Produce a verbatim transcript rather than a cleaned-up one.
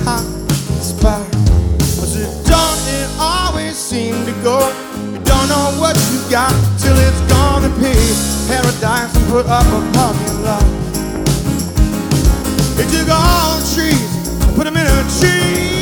I inspire. But you don't it always seem to go? You don't know what you got till it's gonna be paradise and put up a parking lot. They took all the trees and put them in a tree.